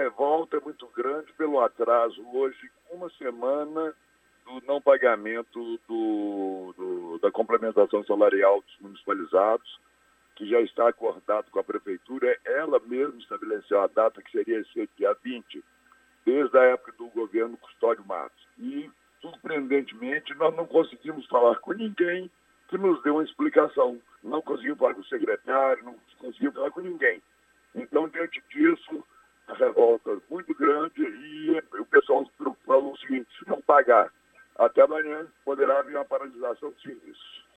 revolta é muito grande pelo atraso hoje, uma semana do não pagamento da complementação salarial dos municipalizados, que já está acordado com a prefeitura. Ela mesma estabeleceu a data que seria esse dia 20, desde a época do governo Custódio Matos. E, surpreendentemente, nós não conseguimos falar com ninguém que nos dê uma explicação. Não conseguimos falar com o secretário, não conseguimos falar com ninguém. Então, diante disso, a revolta é muito grande e o pessoal falou o seguinte: se não pagar até amanhã, poderá haver uma paralisação de serviço.